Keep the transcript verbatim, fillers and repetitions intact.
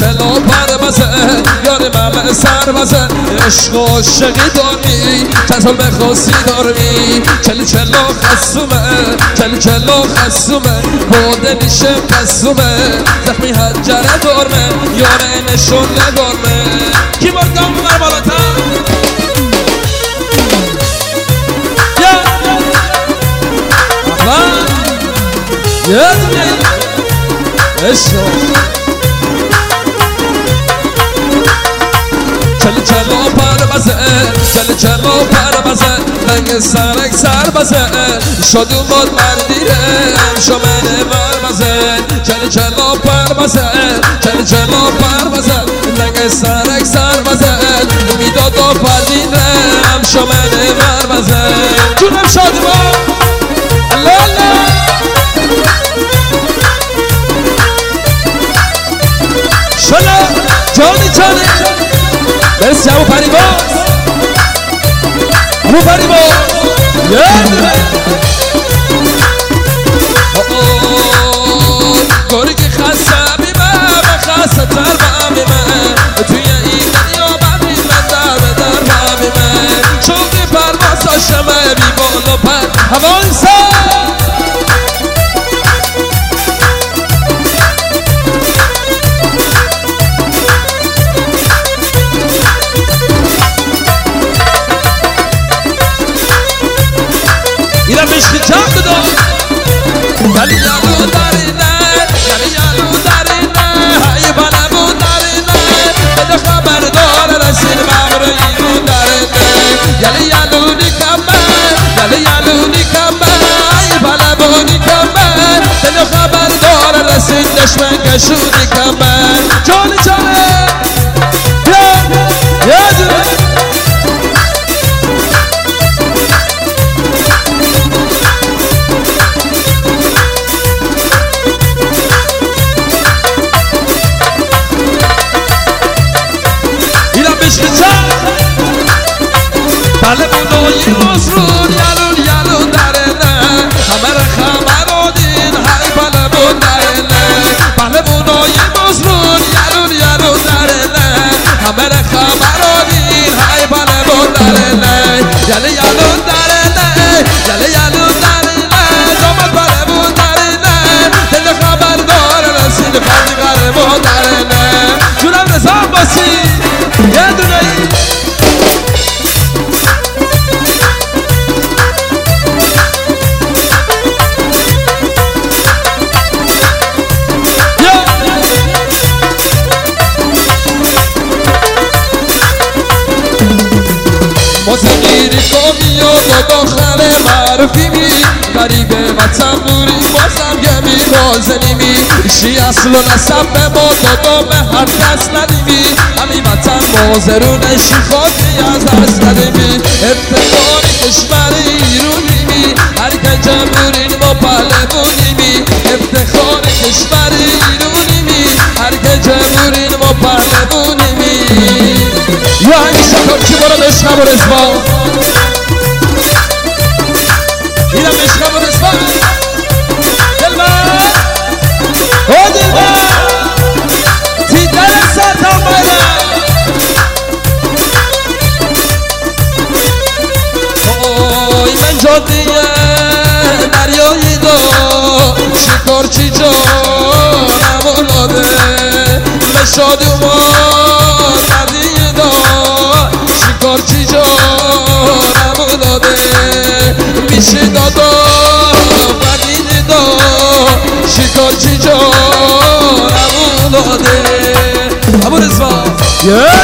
چلو پر بزه یار من سر بزه عشق و عاشقی داری چطور بخواستی داری چلی چلو خسومه چلی چلو خسومه بوده نیشه قسومه زخمی حجره دارمه یاره نشون ندارمه کی بار دام ببر بالاتر یه دونه عشق چلی چلو پر بزه چلی چلو پر بزه رنگ سرک سر بزه شادون باد مردیره شمنه بر بزه چلی چلو پر بزه چلی چلو پر بزه رنگ سرک سر بزه میداد و پردیره شمنه بر بزه جونم شادمان لالا شلا جانی جانی مرسی همون پریباز همون پریباز یه دونه گوری که خسته بیمه خسته تر بیمه توی این دنیا بمی من در به در بیمه چوبی پرواز داشتمه بی بال و پر هوای سر اینا مشکی جمع داد دلی یالو دارینه دلی یالو دارینه های بانمو دارینه بده خبر دار رسید مغر اینو دارینه یلی یالو نیکمه یلی یالو نیکمه های بانمو نیکمه بده خبر دار رسید دشمن کشو نیکمه جانی جانه یه دونه بله بونوی مزرون یالون یالون درنه همه را خبر دین های بله بون درنه بله بونوی مزرون یالون یالون درنه همه را خبر دین های بله بون درنه یالی یالون درنه یالی یالون درنه دامت بله بون درنه دل خبر دار رسید خواهی غره بون درنه جونم رزا باسی یه دونه ای موسیقی قومی و داخل معرفیمی غریب وطن دوری بازم گمی نازنیمی ایشی اصل و نسب به ما دادم به هر کس ندیمی همی وطن مازرونشی خاکی از دست ندیمی افتخار کشور ایرونیمی هر که جمهورین ما پله بونیمی افتخار کشور ایرونیمی هر که جمهورین ما پله بونیمی یا هنگی شکر چی برد عشقم و رزبان اینم عشقم و رزبان دلبر او دلبر تیدر ساتا مالا اوی من جادیه دریایی دا شکر چی جانم اولاده مشادی اومد دردی دا شکر چی جانم اولاده میشه دادا بدید دا شکر چی جانم اولاده ابو رزوان